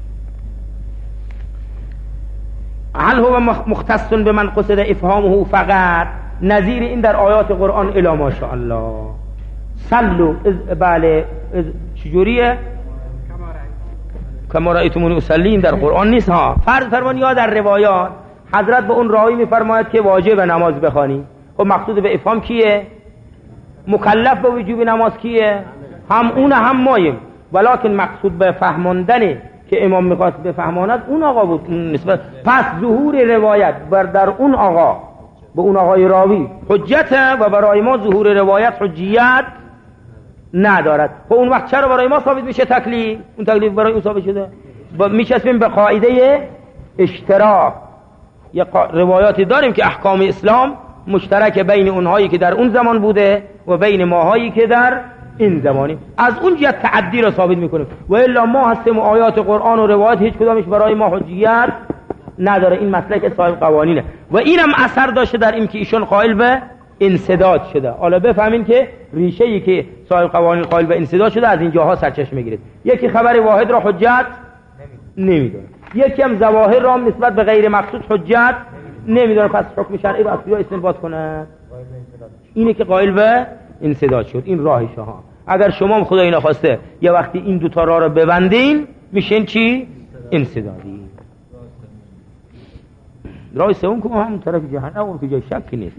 هل هو مختص به من قصد افهامه فقط، نظیر این در آیات قرآن الی ماشاءالله. صلو بله چجوریه؟ کما رأیتمونی اصلی در قرآن نیست ها، فرض فرمان یا در روایات حضرت به اون راوی میفرماید که واجب نماز بخوانی. خب مقصود به افهام کیه؟ مکلف به وجوب نماز کیه؟ هم اون هم مایم، ولکن مقصود به فهماندنه که امام میخواست بفهماند اون آقا بود نسبت. پس ظهور روایت بر در اون آقا به اون آقای راوی حجته و برای ما ظهور روایت حجیت ندارد. خب اون وقت چرا برای ما ثابت میشه تکلیف؟ اون تکلیف برای اون ثابت شده میچسبیم به قاعده اشتراک. یه روایاتی داریم که احکام اسلام مشترک بین اونهایی که در اون زمان بوده و بین ماهایی که در این زمانی، از اون جهت تعدی را ثابت میکنیم. و الا ما هستیم آیات قرآن و روایات هیچ کدامش برای ما حجیت نداره. این مسلک صاحب قوانینه و اینم اثر داشته در این که ایشون قائل به انسداد شده. حالا بفهمین که ریشه ای که صاحب قوانین قائل به انسداد شده از این جاها سرچشمه میگیره. یکی خبر واحد را حجت نمیدونه، یکی هم ظواهر را نسبت به غیر مقصود حجت نمیدونه. پس حکم شرعی رو از کجا استنباط کنه؟ اینه که قائل به انسداد شد. این راهشه ها. اگر شما هم خدای نخواسته یه وقتی این دو تا راه رو ببندین میشین چی؟ انسدادی. راه سوم که همون طرف جهنم، اون که جای شکی نیست.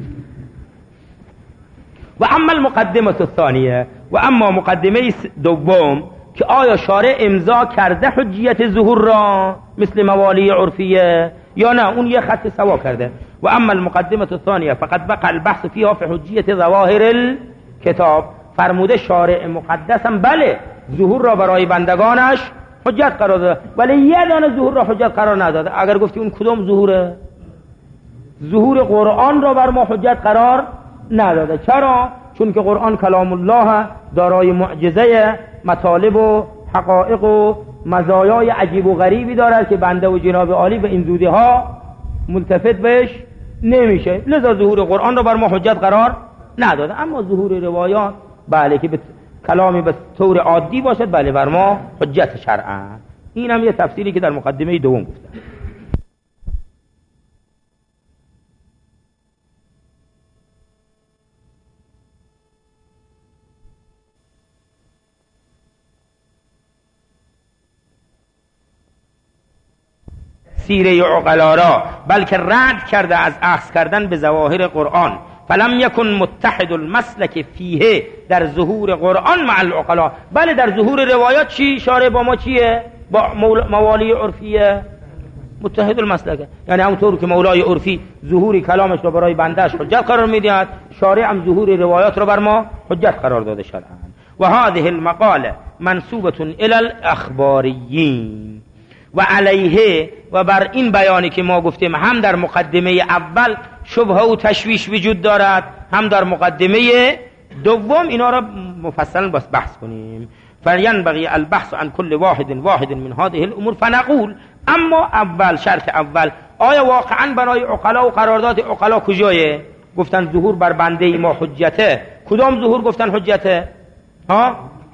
و اما المقدمه الثانیه، و اما مقدمه دوم که آیا شارع امضا کرده حجیت ظهور را مثل موالی عرفیه یا نه، اون یه خط سوا کرده. و اما المقدمه الثانیه فقد بقى البحث فيها في حجیت ظواهر الكتاب، فرموده شارع مقدسم بله ظهور را برای بندگانش حجت قرار داده، ولی یه دانه ظهور را حجت قرار نداده. اگر گفتی اون کدوم ظهوره؟ ظهور قرآن را بر ما حجت قرار نداده. چرا؟ چون که قرآن کلام الله دارای معجزه، مطالب و حقایق و مزایای عجیب و غریبی دارد که بنده و جناب عالی به این زودی ها ملتفت بهش نمیشه، لذا ظهور قرآن را بر ما حجت قرار نداده. اما ظهور روایات بله که کلامی به طور عادی باشد بله بر ما حجت شرعا. این هم یه تفسیری که در مقدمه دوم گفتم. سیره عقلا را بلکه رد کرده از اخذ کردن به ظواهر قرآن. فلم یکن متحد المسلک فیه، در ظهور قرآن مع العقلا، بله در ظهور روایات چی؟ شارع با ما چیه؟ با موالی عرفیه متحد المسلک، یعنی همونطور که مولای عرفی ظهور کلامش رو برای بندهش حجت قرار میدهد، شارع هم ظهور روایات رو بر ما حجت قرار داده شرعا. و هذه المقاله منسوبه الی الاخباریین و علیه، و بر این بیانی که ما گفتیم هم در مقدمه اول شبهه و تشویش وجود دارد، هم در مقدمه دوم اینا را مفصلا بس بحث کنیم. فینبغی البحث عن كل واحد واحد من هذه الامور فنقول. اما اول شرط اول، آیا واقعا برای عقلا و قرارداد عقلا کجایه؟ گفتن ظهور بر بنده ما حجته. کدام ظهور گفتن حجته؟ ها؟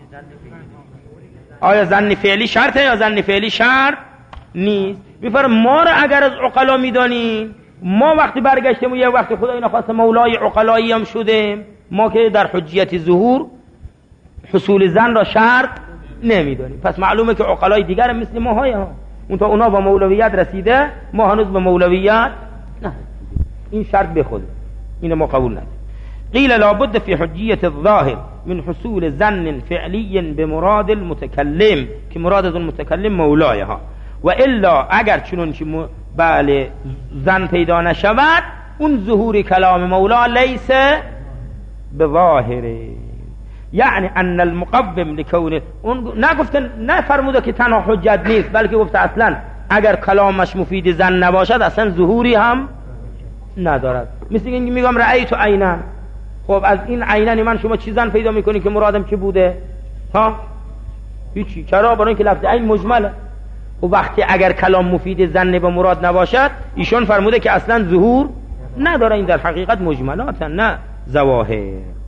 آیا ظن فعلی شرطه یا ظن فعلی شرط نیست؟ میفرم ما را اگر از عقلا میدانیم، ما وقتی برگشتیم و یه وقتی خدا اینا خواست مولای عقلایی هم شدیم، ما که در حجیت ظهور حصول ظن را شرط نمیدانیم. پس معلومه که عقلای دیگر هم مثل ما های ها، اون تا اونا با مولویت رسیده، ما هنوز به مولویت نه. این شرط به خوده، اینو ما قبول نداریم. قیل لابد فی حجیت الظاهر من حصول ظن فعلی بمراد المتکلم، که مراد از اون متکلم مولای ها، و الا اگر چنانچه م... بله ظن پیدا نشود، اون ظهور کلام مولا لیس بظاهره. یعنی ان المقوم لکون اون نگفتن، نفرموده که تنها حجت نیست، بلکه گفته اصلا اگر کلامش مفید ظن نباشد اصلا ظهوری هم ندارد. مثل اینکه میگم رأیت عینا، خب از این عینن من شما چی ظن پیدا میکنی که مرادم چی بوده؟ ها هیچی. چرا؟ برای اینکه لفظ عین مجمله. و وقتی اگر کلام مفید ظن به مراد نباشد، ایشون فرموده که اصلا ظهور نداره. این در حقیقت مجملات نه ظواهر.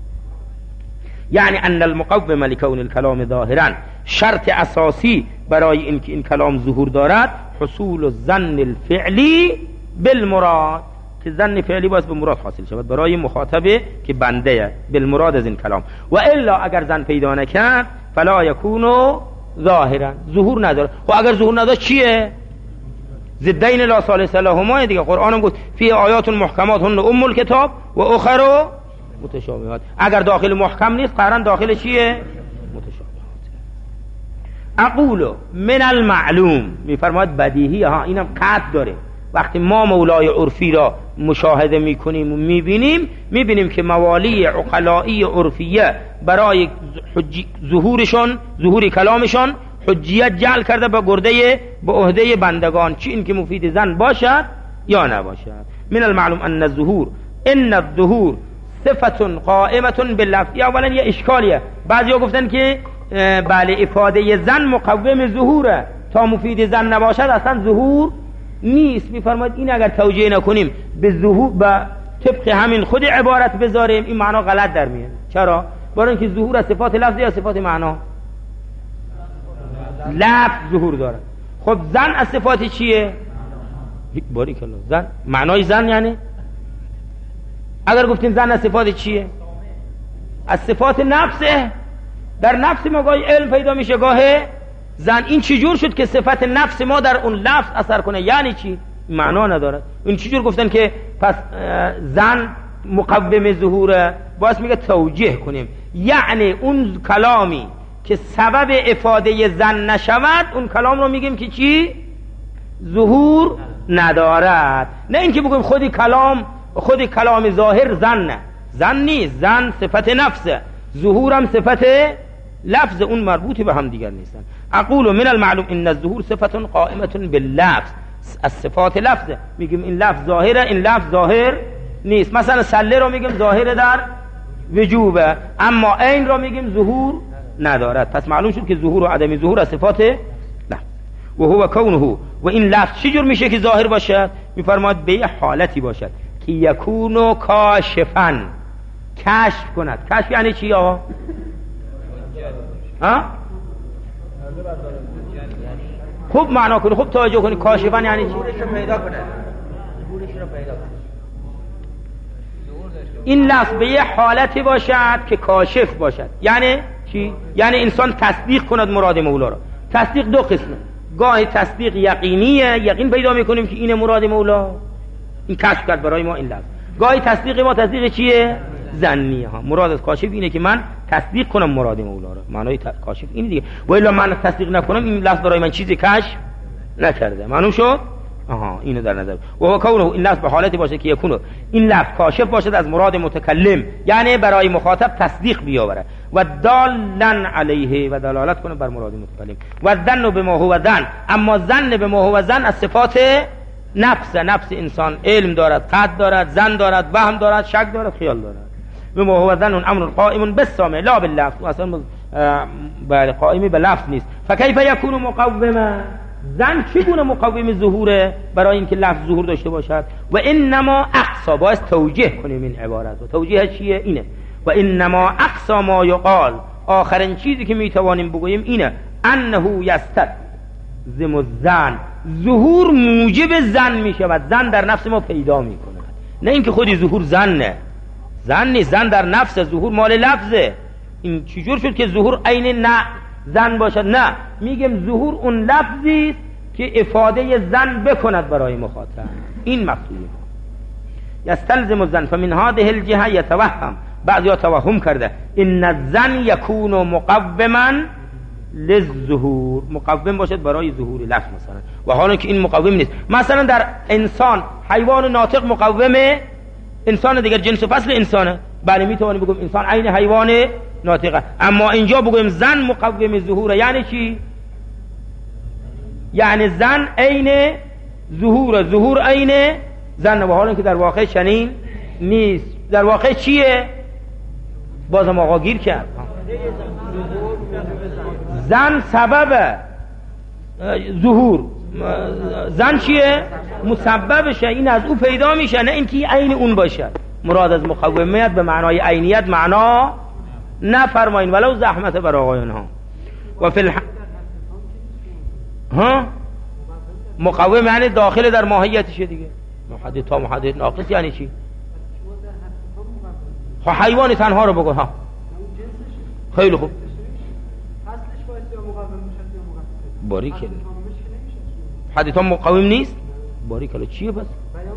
یعنی ان المقوم لکون الکلام ظاهرا، شرط اساسی برای اینکه این کلام ظهور دارد حصول الظن الفعلی بالمراد، که ظن فعلی باید به مراد حاصل شود برای مخاطبه که بنده بالمراد از این کلام. و الا اگر ظن پیدا نکرد فلا یکونو ظاهرا، ظهور نداره. خب اگر ظهور نداره چیه؟ ضدین لا ثالث لهما دیگه. قرآن هم گفت فی آیات محکمات هن ام الکتاب و اخر متشابهات. اگر داخل محکم نیست قرآن داخل چیه؟ متشابهات. اقول من المعلوم، میفرماید بدیهی ها، اینم قطع داره. وقتی ما مولای عرفی را مشاهده میکنیم و میبینیم، میبینیم که موالی عقلائی عرفیه برای ظهورشون، ظهور کلامشون حجیت جعل کرده به گرده به عهده بندگان، چی این که مفید ظن باشد یا نباشد. من المعلوم ان الظهور ان الظهور صفت قائمه باللفظ. اولا یه اشکالیه، بعضیا گفتن که بله افاده ظن مقوم ظهوره، تا مفید ظن نباشد اصلا ظهور نیست. میفرماید این اگر توجیه نکنیم به ظهور به طبق همین خود عبارت بذاریم، این معنا غلط در میاد. چرا؟ برای اینکه ظهور از صفات لفظی یا صفات معنا؟ لفظ ظهور داره. خب ظن از صفات چیه؟ باریک الله. ظن معنای ظن یعنی اگر گفتیم ظن از صفات چیه؟ از صفات نفسه. در نفس ما گاهی علم پیدا میشه، گاهی ظن. این چجور شد که صفت نفس ما در اون لفظ اثر کنه؟ یعنی چی؟ معنا نداره. این چجور گفتن که پس ظن مقوم ظهوره؟ باز میگه توجیه کنیم، یعنی اون کلامی که سبب افاده ظن نشود، اون کلام رو میگیم که چی؟ ظهور ندارد. نه اینکه بگیم خودی کلام خودی کلام ظاهر ظن، ظن نیست. ظن صفت نفسه، ظهورم صفت لفظ، اون مربوطی به هم دیگر نیستن. اقول من المعلوم ان الظهور صفت قائمه باللفظ، از صفات لفظه. میگیم این لفظ ظاهره، این لفظ ظاهر نیست. مثلا سله رو میگیم ظاهر در وجوبه، اما عین رو میگیم ظهور ندارد. پس معلوم شد که ظهور و عدم ظهور از صفات لفظ. و هو کونه، و این لفظ چجور میشه که ظاهر باشد؟ میفرماید به یه حالتی باشد که یکونو کاشفن، کشف کند. کشف یعنی چی آقا؟ ها خوب معنا کنی، خوب توجه کنی. کاشفن یعنی چی؟ ظهورش رو پیدا کنه، ظهورش رو پیدا کنه. این لفظ به یه حالتی باشد که کاشف باشد. یعنی چی؟ یعنی انسان تصدیق کند مراد مولا را. تصدیق دو قسمه، گاهی تصدیق یقینیه، یقین پیدا میکنیم که این مراد مولا، این کشف کرد برای ما این لفظ. گاهی تصدیق ما تصدیق چیه؟ ظنیه ها. مراد از کاشف اینه که من تصدیق کنم مراد مولا را. معنای کاشف اینه دیگه. و الا من تصدیق نکنم این لفظ برای من چیزی کشف نکرده. معلوم شد؟ آها اینو در نظر. و هو کونه این لفظ به حالتی باشه که یکونه این لفظ کاشف باشد از مراد متکلم، یعنی برای مخاطب تصدیق بیاوره. و دالن علیه و دلالت کنه بر مراد متکلم. و ظن بما هو ظن، اما ظن بما هو ظن از صفات نفس نفس انسان. علم دارد، قد دارد، ظن دارد، وهم دارد، شک دارد، خیال دارد. بما هو ظن امر قائم بالسامع لا باللفظ. اصلا بله قائمی به لفظ نیست. فکیف یکون مقوما؟ ظن چگونه مقوم ظهوره برای اینکه لفظ ظهور داشته باشد؟ و انما اقصا، باید توجیه کنیم این عبارت. و توجیه چیه؟ اینه و انما اقصا ما یقال، آخرین چیزی که میتوانیم بگوییم اینه انه یستلزم الظن، ظهور موجب ظن میشود. ظن در نفس ما پیدا میکنه، نه اینکه خودی ظهور ظنه. ظن نیست، ظن در نفس، ظهور مال لفظه. این چجور شد که ظهور عین نه ظن باشد؟ نه، میگم ظهور اون لفظی است که افاده ظن بکند برای مخاطب. این مقصوده. یستلزم الظن فمن هذه الجهه یتوهم، بعضیا توهم کرده ان الظن یکون مقوما للظهور، مقوم باشد برای ظهور لفظ مثلا، و حالا که این مقوم نیست. مثلا در انسان، حیوان ناطق مقومه، انسان دیگر جنس و فصل انسانه، بله میتوانیم بگیم انسان عین حیوان ناطقه. اما اینجا بگیم زن مقوم ظهوره، یعنی چی؟ یعنی زن عین ظهوره، ظهور عین زن، و حالا که در واقع چنین نیست. در واقع چیه؟ بازم آقا گیر کرد. زن سبب ظهور، زن چیه؟ مسببشه، این از او پیدا میشه، نه اینکه عین اون باشه. مراد از مقومیت به معنای عینیت معنا نفرمایین ولو زحمت بر آقایان ها. و فی الح... ها مقوم یعنی داخل در ماهیتشه دیگه. محدد تا محدد ناقص یعنی چی؟ ها حیوان تنها رو بگو. ها خیلی خوب، باریکلا. حدیث ها مقاوم نیست؟ باریکلا. چیه پس؟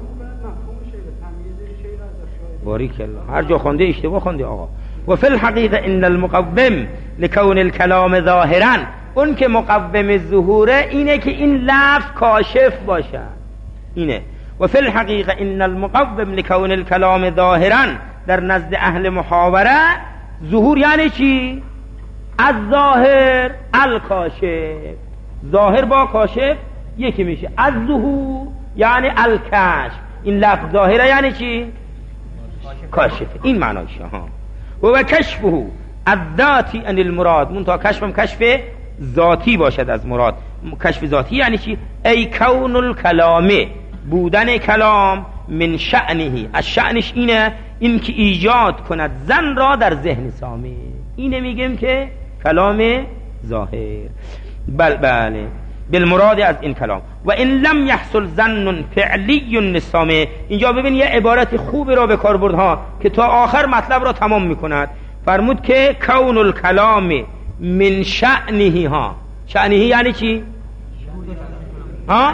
باریکلا. هر جا خونده اشتباه خونده آقا. و فی الحقیقه ان المقوم لکون الکلام ظاهرا، اون که مقوم ظهوره اینه که این لفظ کاشف باشه، اینه. و فی الحقیقه ان المقوم لکون الکلام ظاهرا، در نزد اهل محاوره ظهور یعنی چی؟ از ظاهر الکاشف، ظاهر با کاشف یکی میشه. از ظهور یعنی الکشف، این لفظ ظاهره یعنی چی؟ کاشف. این معناشه ها. و کشفه الذاتی عن المراد، منتها کشفم کشف ذاتی باشد از مراد. کشف ذاتی یعنی چی؟ ای کون الکلام، بودن کلام، من شأنه، از شأنش اینه این که ایجاد کند زن را در ذهن سامع. اینه میگیم که کلام ظاهر. بل بله بالمراد از این کلام. و ان لم يحصل ظن فعلی للسامع، اینجا ببین یه عبارت خوبی را به کار برد ها که تا آخر مطلب را تمام میکند. فرمود که کون الکلام من شأنه، ها شأنه یعنی چی؟ ها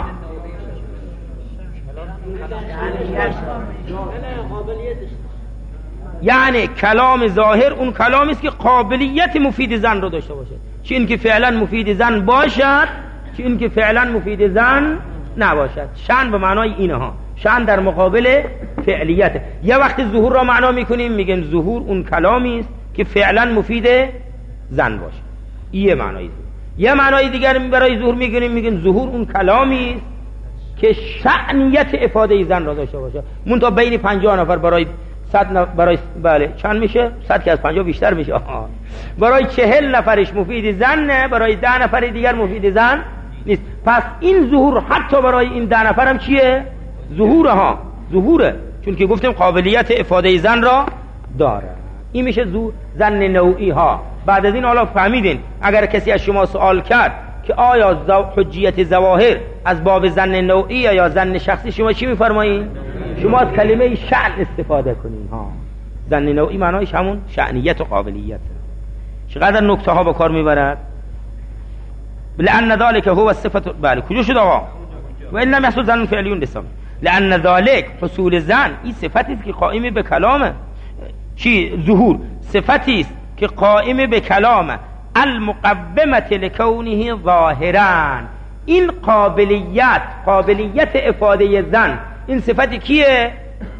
یعنی کلام ظاهر اون کلامی است که قابلیت مفید زن رو داشته باشه، چه این که فعلا مفید زن باشد، چه این که فعلا مفید زن نباشد. شأن به معنای اینه ها، شأن در مقابل فعلیت. یه وقت ظهور را معنا میکنیم میگن ظهور اون کلامی است که فعلا مفید زن باشه، این معنای ظهور. یه معنای دیگر برای ظهور میگیم میگن ظهور اون کلامی است که شأنیت افاده زن را داشته باشه. منتها بین پنجاه نفر برای صد نفر برای بله چند میشه؟ صد که از پنجاه بیشتر میشه. آها. برای چهل نفرش مفید زن نه، برای ده نفر دیگر مفید زن نیست. پس این ظهور حتی برای این ده نفر هم چیه؟ ظهوره ها، ظهوره، چون که گفتیم قابلیت افاده زن را داره. این میشه زو ظن نوعی ها. بعد از این حالا فهمیدین اگر کسی از شما سوال کرد که آیا حجیت ظواهر از باب ظن نوعی یا ظن شخصی، شما چی میفرمایید؟ شما از کلمه شأن استفاده کنین ها. ظن نوعی معنایش همون شأنیت و قابلیت. چقدر نکته ها به کار میبرد. لأن ذلك هو الصفة. بله کجا شد آقا؟ و ان لم يحصل ظن فعلی لسان. لأن ذلك حصول ظن این صفتی است که قائم به کلامه. چی؟ ظهور صفتی است که قائم به کلامه، المقومه لکونه ظاهرا. این قابلیت قابلیت افاده ظن، این صفتی کیه؟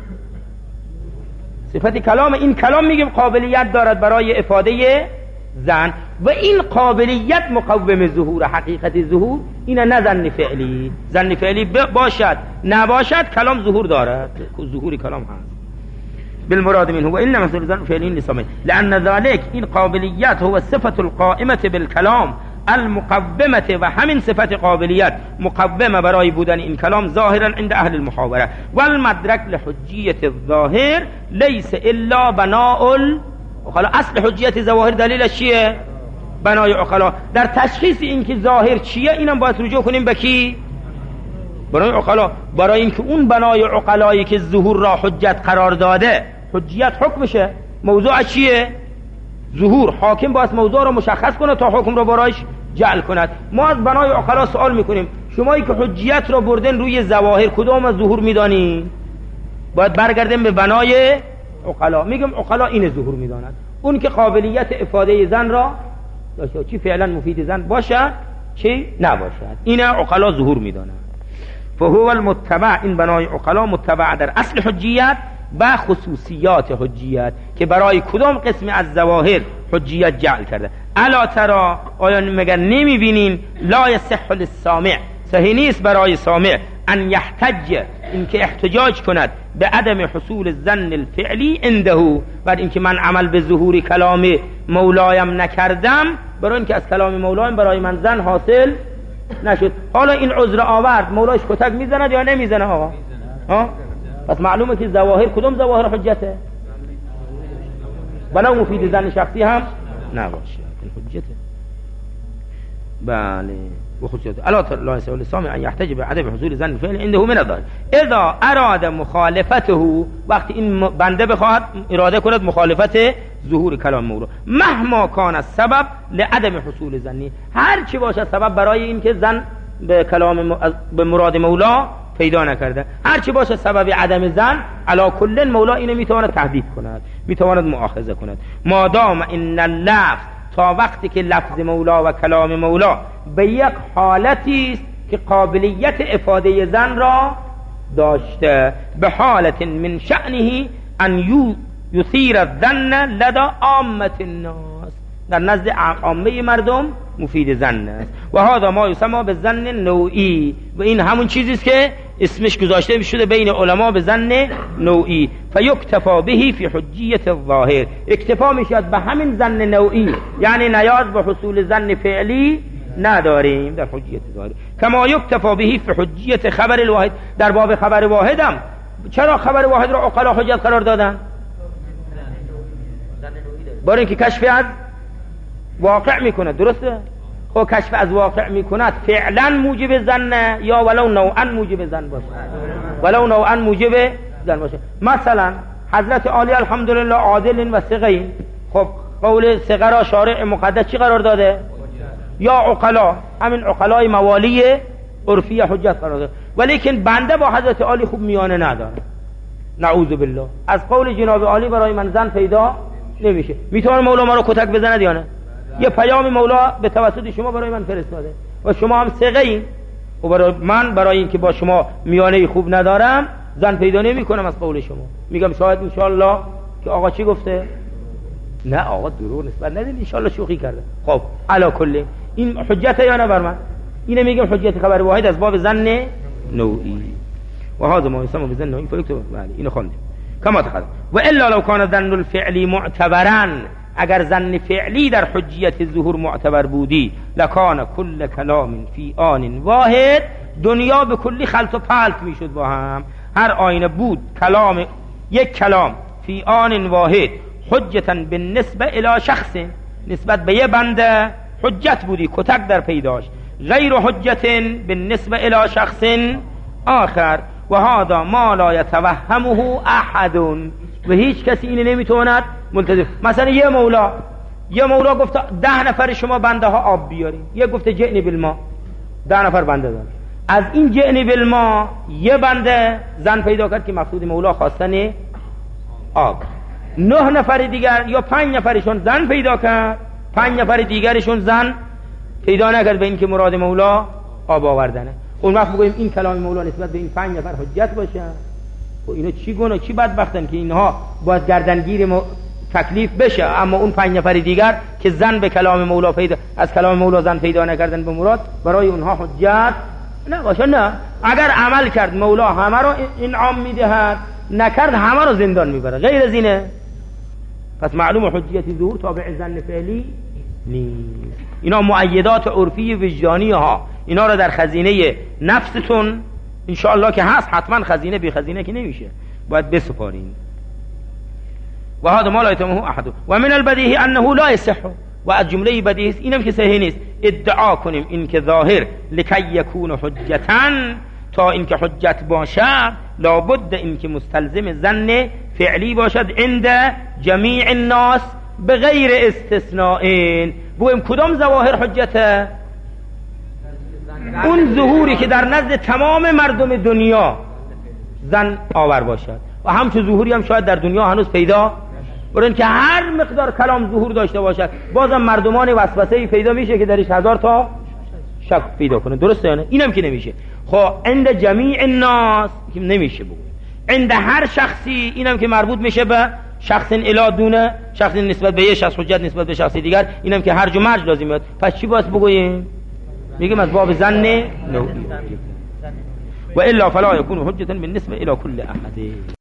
صفت کلام. این کلام میگیم قابلیت دارد برای افاده ظن و این قابلیت مقوم ظهور. حقیقت ظهور اینه، نه ظن فعلی. ظن فعلی باشد نباشد کلام ظهور دارد، ظهور کلام هست. بالمراد منه و ان مثل ظن فعلی لسامه. لأن ذلك این قابلیت هو الصفة القائمة بالکلام المقومه، و همین صفت قابلیت مقومه برای بودن این کلام ظاهرا عند اهل المحاوره. والمدرک لحجیت الظاهر لیس الا بناء العقلاء. اصل حجیت ظواهر دلیلش چیه؟ بنای عقلاء. در تشخیص این که ظاهر چیه اینم باید رجوع کنیم به کی؟ بنای عقلاء. برای اینکه اون بنای عقلایی که ظهور را حجت قرار داده، حجیت حکمشه، موضوع چیه؟ ظهور. حاکم باید موضوع رو مشخص کنه تا حکم رو برایش جعل کند. ما از بنای عقلا سوال میکنیم شمایی که حجیت رو بردن روی ظواهر کدام از ظهور میدانین؟ باید برگردیم به بنای عقلا. میگم عقلا این ظهور میداند، اون که قابلیت افاده زن را داشته، چی فعلا مفید زن باشد چی نباشد، این عقلا ظهور میداند. فهو المتبع، این بنای عقلا متبع در اصل حجیت و خصوصیات حجیت که برای کدام قسم از ظواهر حجیت جعل کرده. الا ترى، آیا مگر نمیبینین؟ لا یصح للسامع، صحیح نیست برای سامع ان یحتج، این که احتجاج کند به عدم حصول الظن الفعلی عنده، بعد اینکه من عمل به ظهور کلام مولایم نکردم، برای اینکه از کلام مولایم برای من ظن حاصل نشد. حالا این عذر آورد، مولایش کتک میزند یا نمیزنه آقا؟ ها؟ پس معلومه که ظواهر کدوم ظواهر حجته؟ ولو مفید ظن شخصی هم نباشه، این حجته. بله و خصوصیات. الا لا يسع للسامع ان يحتج بعدم حصول ظن الفعل عنده من الظاهر اذا اراد مخالفته، وقتی این بنده بخواهد اراده کند مخالفت ظهور کلام مولا، مهما کان السبب لعدم حصول ظنی، هر چی باشه سبب برای این که ظن به کلام به مراد مولا پیدا نکرده، هر چی باشه سبب عدم ظن، علا کل مولا اینو میتواند تهدید کند، میتواند مؤاخذه کند. مادام ان اللفظ، تا وقتی که لفظ مولا و کلام مولا به یک حالتی است که قابلیت افاده ظن را داشته، به حالت من شأنه ان یثیر الظن لدى عامة الناس، در نزد عامه مردم مفید ظن است. و هذا ما یسمى به ظن نوعی، و این همون چیزی است که اسمش گذاشته شده بین علما به ظن نوعی. فیکتفا به فی حجیت الظاهر، اکتفا میشد به همین ظن نوعی، یعنی نیاز به حصول ظن فعلی نداریم در حجیت ظاهر. کما یکتفا به فی حجیت خبر الواحد، در باب خبر واحدم چرا خبر واحد را عقلا حجت قرار دادن؟ برای اینکه کشف از واقع میکنه، درسته؟ خب کشف از واقع میکند فعلا موجب ظن یا ولو نوعا موجب ظن باشه؟ ولو نوعا موجب ظن باشه. مثلا حضرت عالی الحمدلله عادل و ثقین، خب قول ثقه را شارع مقدس چی قرار داده؟ یا عقلا، همین عقلای موالی عرفی حجت قرار داده، ولیکن بنده با حضرت عالی خوب میانه نداره، نعوذ بالله، از قول جناب عالی برای من ظن پیدا نمیشه. میتونه مولا ما رو کتک بزنه یا نه؟ یه پیام مولا به توسط شما برای من فرستاده و شما هم ثقه این، و برای من برای اینکه با شما میانه خوب ندارم ظن پیدا نمی کنم از قول شما، میگم شاید ان شاء الله که آقا چی گفته؟ نه آقا دروغ نسبت ندید، ان شاء الله شوخی کرده. خب علا کل این حجت یا نه بر من؟ اینو میگم حجت خبر واحد از باب ظن نوعی. و هذا ما يسمى بظن نوعی. فکتب بله اینو خواندیم کما تقدم. و الا لو كان ظن الفعلی معتبرا، اگر ظن فعلی در حجیت ظهور معتبر بودی، لکان کل کلام فی آن واحد، دنیا به کلی خلط و پلت میشد با هم. هر آینه بود کلام، یک کلام فی آن واحد حجتا بالنسبه الی شخص، نسبت به یه بنده حجت بودی، کتک در پیداش. غیر حجت بالنسبه الی شخص آخر و هذا ما لا یتوهمه احد، و هیچ کسی اینو نمیتواند ملتزم. مثلا یه مولا یه مولا گفت ده نفر شما بنده ها آب بیارین، یه گفته جئنی بالما، ده نفر بنده دار. از این جئنی بالما یه بنده زن پیدا کرد که مقصود مولا خواستن آب، نه نفر دیگر یا پنج نفرشون زن پیدا کرد، پنج نفر دیگرشون زن پیدا نکرد به این که مراد مولا آب آوردنه. اون وقت بگوییم این کلام مولا نسبت به این پنج نفر حجت باشه. و اینا چی گونه چی بدبختن که اینها باید گردنگیر م... تکلیف بشه، اما اون پنج نفر دیگر که زن به کلام مولا پیدا از کلام مولا زن پیدا نکردن به مراد، برای اونها حجت نباشه. نه، اگر عمل کرد مولا همه رو انعام میدهد، نکرد همه رو زندان میبره، غیر از اینه. پس معلوم حجیت ظهور تابع زن فعلی نیست. اینا مؤیدات عرفی وجدانی ها، اینا رو در خزینه نفستون انشاءالله که هست، حتما خزینه بی خزینه که نمیشه، باید بسپارین. و هذا ما لا يتمه احد و من البدیهی انه لا يصح، و از جمله بدیهی است اینم که صحیح نیست ادعا کنیم این که ظاهر لکی یکون حجتاً، تا این که حجت باشد لابد این که مستلزم ظن فعلی باشد عند جمیع الناس بغیر استثناء. بگویم کدام ظواهر حجته؟ اون ظهوری که در نزد تمام مردم دنیا زن آور باشد، و همچون ظهوری هم شاید در دنیا هنوز پیدا برن که هر مقدار کلام ظهور داشته باشد، بازم مردمان وسوسه‌ای پیدا میشه که درش هزار تا شک پیدا کنه. درسته یا نه؟ اینم که نمیشه. خب عند جمیع الناس که نمیشه بگویم، عند هر شخصی اینم که مربوط میشه به شخص الی دونه، شخص نسبت به یه شخص حجت نسبت به شخص دیگر، اینم که هرج و مرج لازم میاد. پس چی باید بگوییم؟ میگیم از باب ظن نوعی، و الا فلا یکون حجتا بالنسبه الی کل احد.